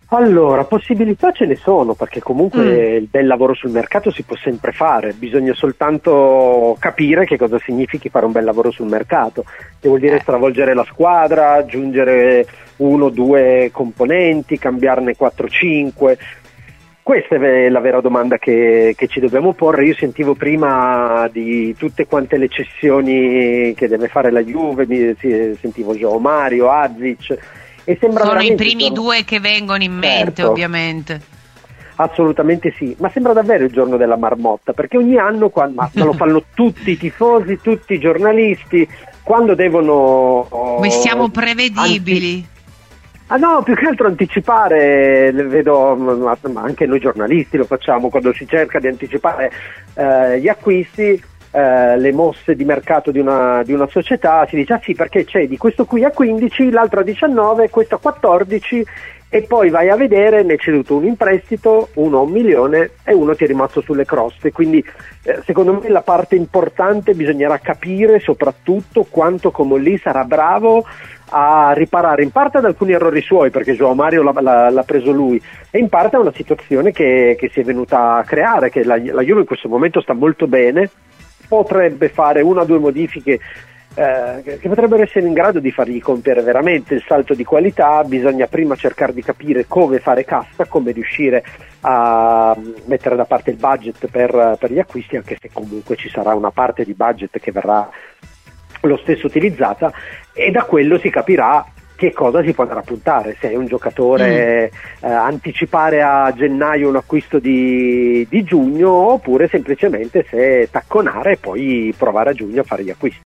Allora, possibilità ce ne sono, perché comunque il bel lavoro sul mercato si può sempre fare, bisogna soltanto capire che cosa significhi fare un bel lavoro sul mercato, che vuol dire stravolgere la squadra, aggiungere uno o due componenti, cambiarne 4-5. Questa è la vera domanda che ci dobbiamo porre. Io sentivo prima di tutte quante le cessioni che deve fare la Juve, sentivo João Mario, Azic, e sembra Sono i veramente primi due che vengono in mente, Certo. ovviamente. Assolutamente sì, ma sembra davvero il giorno della marmotta, perché ogni anno, ma lo fanno tutti i tifosi, tutti i giornalisti, quando devono... Noi siamo prevedibili. No, più che altro anticipare, vedo, ma anche noi giornalisti lo facciamo, quando si cerca di anticipare gli acquisti, le mosse di mercato di una società, si dice sì, perché c'è di questo qui a 15, l'altro a 19, questo a 14, e poi vai a vedere, ne è ceduto uno in prestito, uno a 1 milione e uno ti è rimasto sulle croste. Quindi secondo me la parte importante, bisognerà capire soprattutto quanto Comolli sarà bravo a riparare in parte ad alcuni errori suoi, perché João Mario l'ha preso lui, e in parte a una situazione che si è venuta a creare, che la Juve in questo momento sta molto bene, potrebbe fare 1 o 2 modifiche che potrebbero essere in grado di fargli compiere veramente il salto di qualità. Bisogna prima cercare di capire come fare cassa, come riuscire a mettere da parte il budget per gli acquisti, anche se comunque ci sarà una parte di budget che verrà lo stesso utilizzata, e da quello si capirà che cosa si può andare a puntare, se è un giocatore anticipare a gennaio un acquisto di giugno, oppure semplicemente se tacconare e poi provare a giugno a fare gli acquisti.